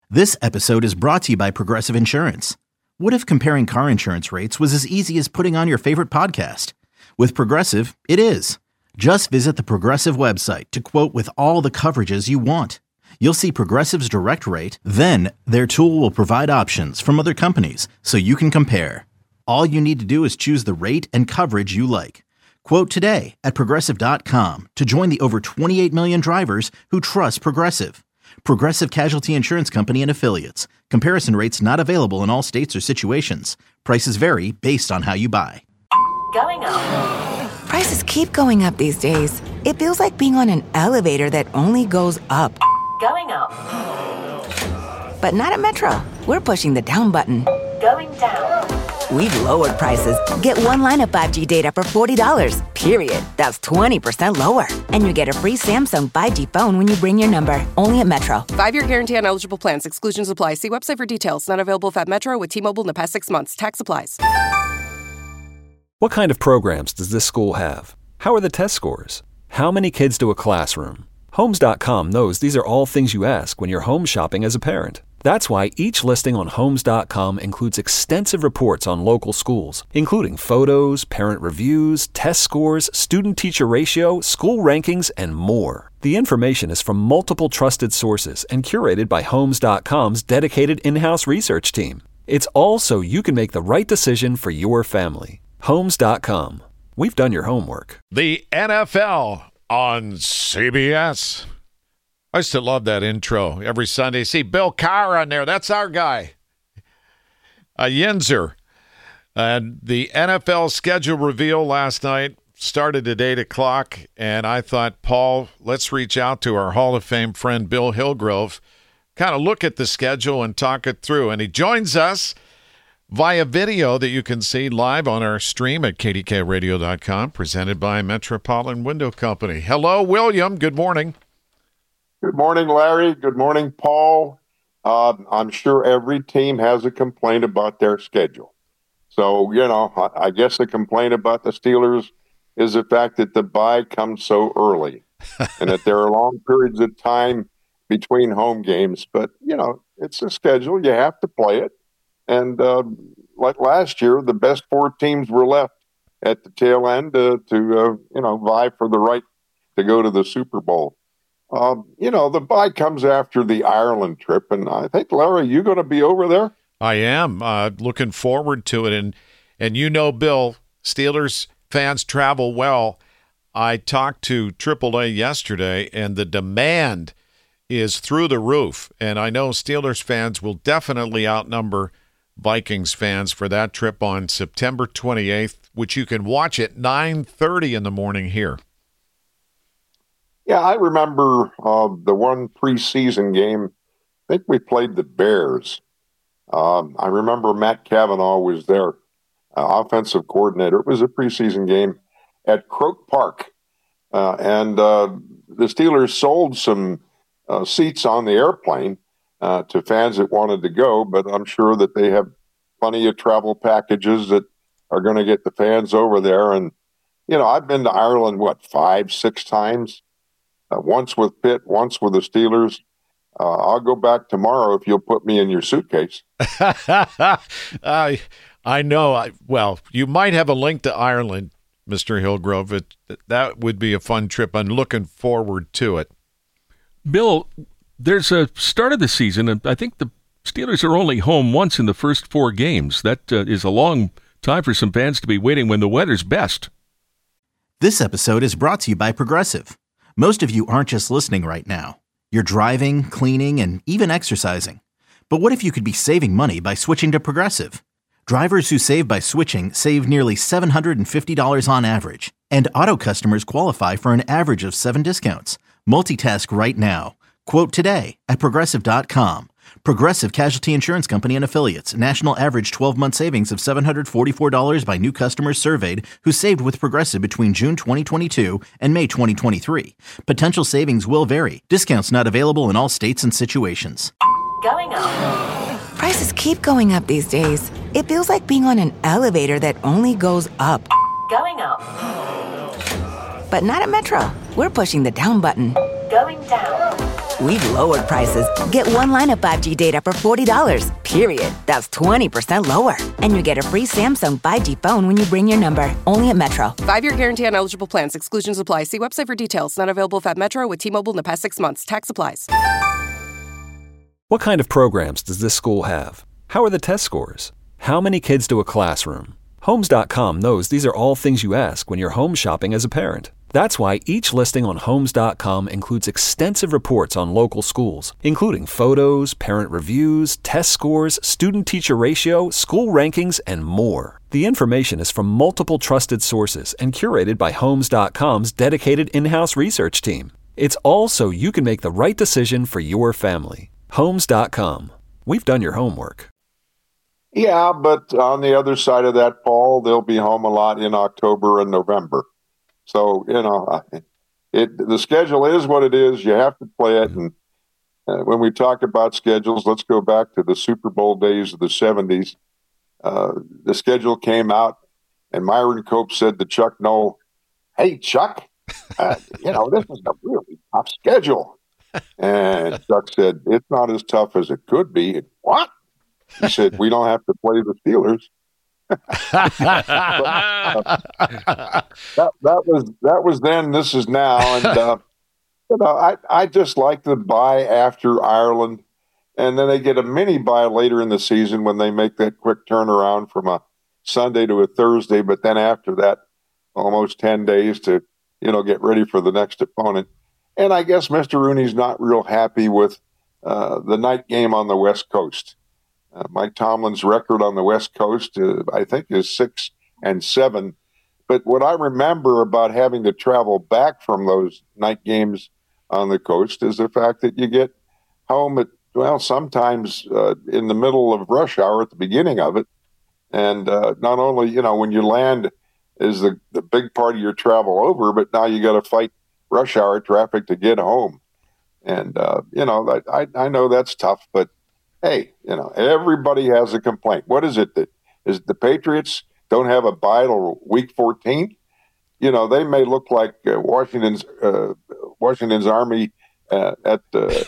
This episode is brought to you by Progressive Insurance. What if comparing car insurance rates was as easy as putting on your favorite podcast? With Progressive, it is. Just visit the Progressive website to quote with all the coverages you want. You'll see Progressive's direct rate, then their tool will provide options from other companies so you can compare. All you need to do is choose the rate and coverage you like. Quote today at Progressive.com to join the over 28 million drivers who trust Progressive. Progressive Casualty Insurance Company and Affiliates. Comparison rates not available in all states or situations. Prices vary based on how you buy. Going up. Prices keep going up these days. It feels like being on an elevator that only goes up. Going up. But not at Metro. We're pushing the down button. Going down. We've lowered prices. Get one line of 5G data for $40, period. That's 20% lower. And you get a free Samsung 5G phone when you bring your number. Only at Metro. 5-year guarantee on eligible plans. Exclusions apply. See website for details. Not available at Metro with T-Mobile in the past 6 months. Tax applies. What kind of programs does this school have? How are the test scores? How many kids do a classroom? Homes.com knows these are all things you ask when you're home shopping as a parent. That's why each listing on Homes.com includes extensive reports on local schools, including photos, parent reviews, test scores, student-teacher ratio, school rankings, and more. The information is from multiple trusted sources and curated by Homes.com's dedicated in-house research team. It's all so you can make the right decision for your family. Homes.com. We've done your homework. The NFL on CBS. I used to love that intro every Sunday. See Bill Carr on there. That's our guy. Yinzer. And the NFL schedule reveal last night started at 8 o'clock. And I thought, Paul, let's reach out to our Hall of Fame friend Bill Hillgrove, kind of look at the schedule and talk it through. And he joins us via video that you can see live on our stream at kdkradio.com, presented by Metropolitan Window Company. Hello, William. Good morning. Good morning, Larry. Good morning, Paul. I'm sure every team has a complaint about their schedule. So, I guess the complaint about the Steelers is the fact that the bye comes so early and that there are long periods of time between home games. But, it's a schedule. You have to play it. And like last year, the best four teams were left at the tail end to vie for the right to go to the Super Bowl. The bye comes after the Ireland trip, and I think, Larry, you going to be over there? I am looking forward to it, and Bill, Steelers fans travel well. I talked to AAA yesterday, and the demand is through the roof, and I know Steelers fans will definitely outnumber Vikings fans for that trip on September 28th, which you can watch at 9:30 in the morning here. Yeah, I remember the one preseason game. I think we played the Bears. I remember Matt Cavanaugh was their offensive coordinator. It was a preseason game at Croke Park. And the Steelers sold some seats on the airplane to fans that wanted to go, but I'm sure that they have plenty of travel packages that are going to get the fans over there. And, I've been to Ireland, 5-6 times? Once with Pitt, once with the Steelers. I'll go back tomorrow if you'll put me in your suitcase. I know. Well, you might have a link to Ireland, Mr. Hillgrove. That would be a fun trip. I'm looking forward to it. Bill, there's a start of the season, and I think the Steelers are only home once in the first 4 games. That is a long time for some fans to be waiting when the weather's best. This episode is brought to you by Progressive. Most of you aren't just listening right now. You're driving, cleaning, and even exercising. But what if you could be saving money by switching to Progressive? Drivers who save by switching save nearly $750 on average. And auto customers qualify for an average of 7 discounts. Multitask right now. Quote today at Progressive.com. Progressive Casualty Insurance Company and Affiliates. National average 12-month savings of $744 by new customers surveyed who saved with Progressive between June 2022 and May 2023. Potential savings will vary. Discounts not available in all states and situations. Going up. Prices keep going up these days. It feels like being on an elevator that only goes up. Going up. But not at Metro. We're pushing the down button. Going down. We've lowered prices. Get one line of 5G data for $40, period. That's 20% lower. And you get a free Samsung 5G phone when you bring your number. Only at Metro. 5-year guarantee on eligible plans. Exclusions apply. See website for details. Not available at Metro with T-Mobile in the past 6 months. Tax applies. What kind of programs does this school have? How are the test scores? How many kids do a classroom? Homes.com knows these are all things you ask when you're home shopping as a parent. That's why each listing on Homes.com includes extensive reports on local schools, including photos, parent reviews, test scores, student-teacher ratio, school rankings, and more. The information is from multiple trusted sources and curated by Homes.com's dedicated in-house research team. It's all so you can make the right decision for your family. Homes.com. We've done your homework. Yeah, but on the other side of that, Paul, they'll be home a lot in October and November. So, the schedule is what it is. You have to play it. And when we talk about schedules, let's go back to the Super Bowl days of the 70s. The schedule came out, and Myron Cope said to Chuck Noll, "Hey, Chuck, this is a really tough schedule." And Chuck said, "It's not as tough as it could be." What? He said, "We don't have to play the Steelers." that was then. This is now, and I just like the bye after Ireland, and then they get a mini bye later in the season when they make that quick turnaround from a Sunday to a Thursday. But then after that, almost 10 days to get ready for the next opponent. And I guess Mr. Rooney's not real happy with the night game on the West Coast. Mike Tomlin's record on the West Coast, I think, is 6-7. But what I remember about having to travel back from those night games on the coast is the fact that you get home at, sometimes in the middle of rush hour at the beginning of it. And not only, when you land is the big part of your travel over, but now you got to fight rush hour traffic to get home. And, I know that's tough, but hey, everybody has a complaint. What is it that is the Patriots don't have a bye till week 14? They may look like Washington's Army at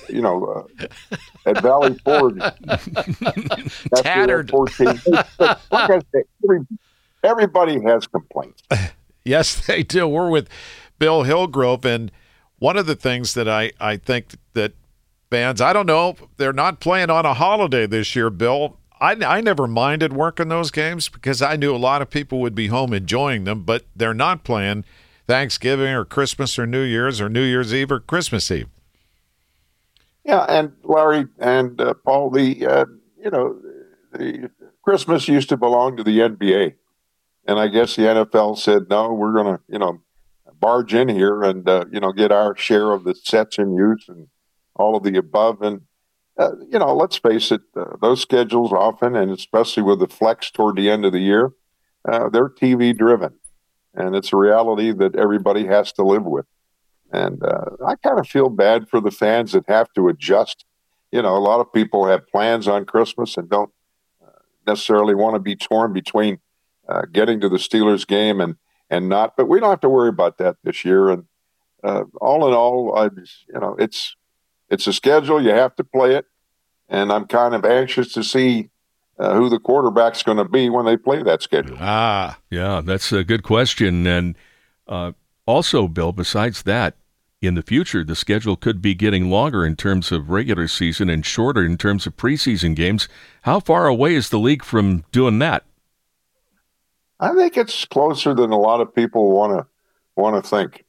Valley Forge. Tattered. 14. Like I say, everybody has complaints. Yes, they do. We're with Bill Hillgrove, and one of the things that I think that fans, I don't know, they're not playing on a holiday this year, Bill. I never minded working those games because I knew a lot of people would be home enjoying them, but they're not playing Thanksgiving or Christmas or New Year's Eve or Christmas Eve. Yeah, and Larry and Paul, the Christmas used to belong to the NBA, and I guess the NFL said, no, we're going to, barge in here and, get our share of the sets in use and all of the above. And, let's face it, those schedules often, and especially with the flex toward the end of the year, they're TV driven. And it's a reality that everybody has to live with. And I kind of feel bad for the fans that have to adjust. A lot of people have plans on Christmas and don't necessarily want to be torn between getting to the Steelers game and not. But we don't have to worry about that this year. And all in all, it's a schedule. You have to play it. And I'm kind of anxious to see who the quarterback's going to be when they play that schedule. Yeah, that's a good question. And also, Bill, besides that, in the future, the schedule could be getting longer in terms of regular season and shorter in terms of preseason games. How far away is the league from doing that? I think it's closer than a lot of people want to think.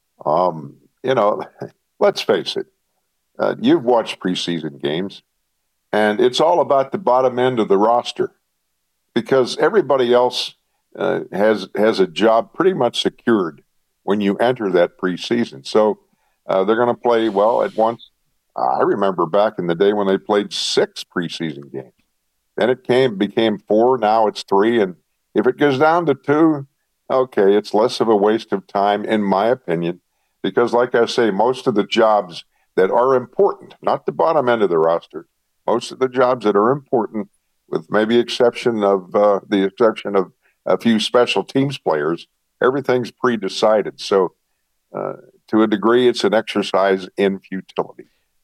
Let's face it. You've watched preseason games, and it's all about the bottom end of the roster because everybody else has a job pretty much secured when you enter that preseason. So they're going to play, at once. I remember back in the day when they played 6 preseason games. Then it became 4, now it's 3, and if it goes down to 2, okay, it's less of a waste of time, in my opinion, because like I say, most of the jobs that are important, not the bottom end of the roster, most of the jobs that are important, with maybe exception of a few special teams players, everything's pre-decided. So to a degree, it's an exercise in futility.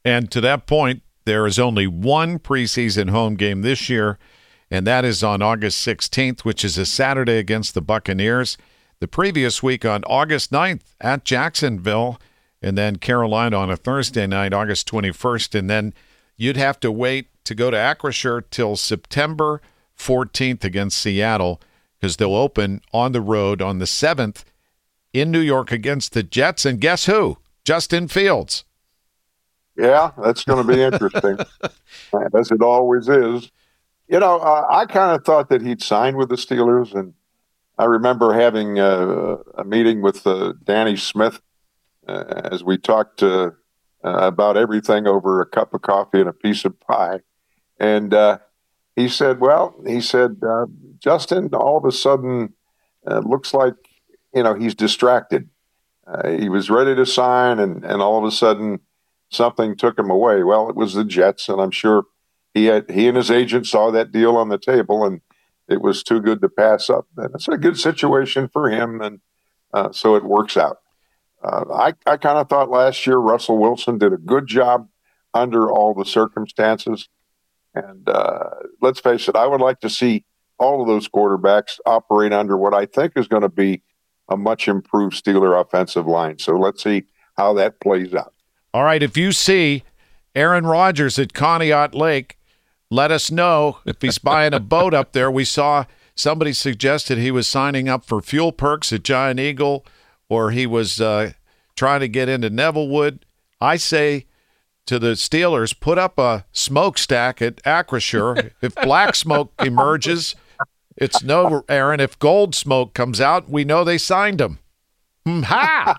And to that point, there is only one preseason home game this year, and that is on August 16th, which is a Saturday against the Buccaneers. The previous week on August 9th at Jacksonville, and then Carolina on a Thursday night, August 21st, and then you'd have to wait to go to Acrisure till September 14th against Seattle, because they'll open on the road on the 7th in New York against the Jets. And guess who? Justin Fields. Yeah, that's going to be interesting, as it always is. You know, I kind of thought that he'd sign with the Steelers, and I remember having a meeting with Danny Smith as we talked about everything over a cup of coffee and a piece of pie. And he said, Justin, all of a sudden, looks like, he's distracted. He was ready to sign, and all of a sudden, something took him away. Well, it was the Jets, and I'm sure he and his agent saw that deal on the table, and it was too good to pass up. And it's a good situation for him, and so it works out. I kind of thought last year Russell Wilson did a good job under all the circumstances. And let's face it, I would like to see all of those quarterbacks operate under what I think is going to be a much improved Steeler offensive line. So let's see how that plays out. All right, if you see Aaron Rodgers at Conneaut Lake, let us know if he's buying a boat up there. We saw somebody suggested he was signing up for fuel perks at Giant Eagle, or he was trying to get into Nevillewood. I say to the Steelers, put up a smokestack at Acrisure. If black smoke emerges, it's no, Aaron. If gold smoke comes out, we know they signed him. Ha!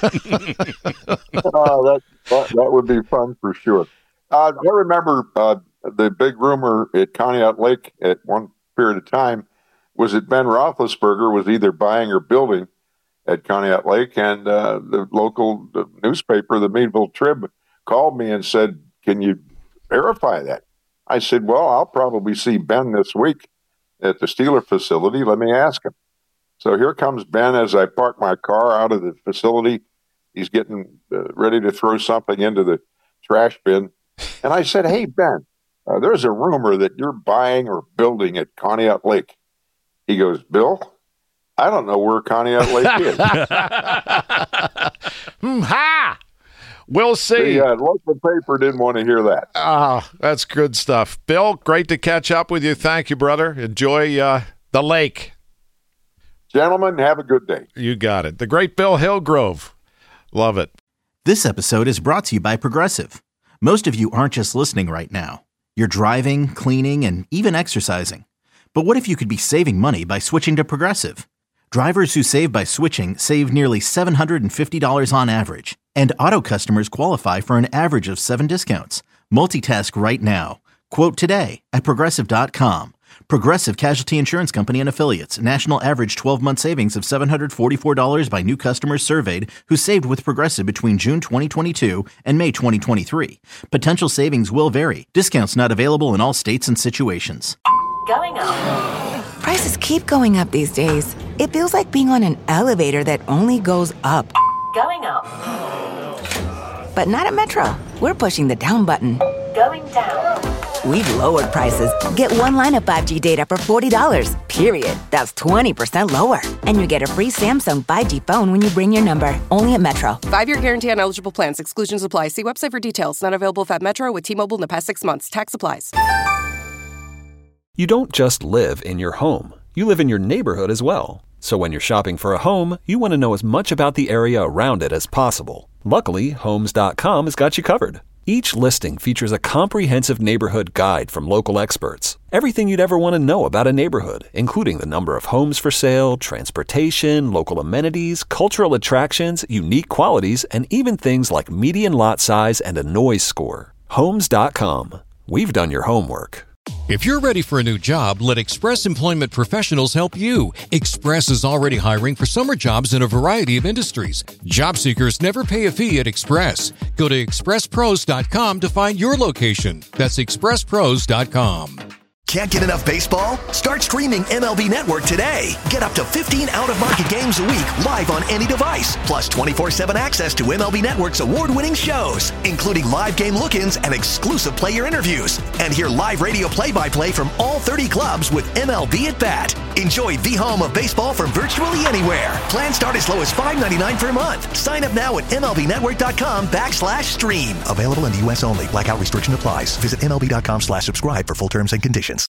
That would be fun for sure. I remember the big rumor at Conneaut Lake at one period of time was that Ben Roethlisberger was either buying or building at Conneaut Lake, and the local newspaper, the Meadville Trib, called me and said, "Can you verify that?" I said, "Well, I'll probably see Ben this week at the Steeler facility. Let me ask him." So here comes Ben as I park my car out of the facility. He's getting ready to throw something into the trash bin. And I said, "Hey, Ben, there's a rumor that you're buying or building at Conneaut Lake." He goes, "Bill, I don't know where Conneaut Lake is." Ha! We'll see. The local paper didn't want to hear that. That's good stuff. Bill, great to catch up with you. Thank you, brother. Enjoy the lake. Gentlemen, have a good day. You got it. The great Bill Hillgrove. Love it. This episode is brought to you by Progressive. Most of you aren't just listening right now. You're driving, cleaning, and even exercising. But what if you could be saving money by switching to Progressive? Drivers who save by switching save nearly $750 on average. And auto customers qualify for an average of 7 discounts. Multitask right now. Quote today at Progressive.com. Progressive Casualty Insurance Company and Affiliates. National average 12-month savings of $744 by new customers surveyed who saved with Progressive between June 2022 and May 2023. Potential savings will vary. Discounts not available in all states and situations. Going up. Prices keep going up these days. It feels like being on an elevator that only goes up. Going up. But not at Metro. We're pushing the down button. Going down. We've lowered prices. Get one line of 5G data for $40, period. That's 20% lower. And you get a free Samsung 5G phone when you bring your number. Only at Metro. 5-year guarantee on eligible plans. Exclusions apply. See website for details. Not available if at Metro with T-Mobile in the past 6 months. Tax applies. You don't just live in your home. You live in your neighborhood as well. So when you're shopping for a home, you want to know as much about the area around it as possible. Luckily, Homes.com has got you covered. Each listing features a comprehensive neighborhood guide from local experts. Everything you'd ever want to know about a neighborhood, including the number of homes for sale, transportation, local amenities, cultural attractions, unique qualities, and even things like median lot size and a noise score. Homes.com. We've done your homework. If you're ready for a new job, let Express Employment Professionals help you. Express is already hiring for summer jobs in a variety of industries. Job seekers never pay a fee at Express. Go to expresspros.com to find your location. That's expresspros.com. Can't get enough baseball? Start streaming MLB Network today. Get up to 15 out-of-market games a week live on any device, plus 24/7 access to MLB Network's award-winning shows, including live game look-ins and exclusive player interviews. And hear live radio play-by-play from all 30 clubs with MLB at Bat. Enjoy the home of baseball from virtually anywhere. Plans start as low as $5.99 per month. Sign up now at MLBnetwork.com/stream. Available in the U.S. only. Blackout restriction applies. Visit MLB.com/subscribe for full terms and conditions.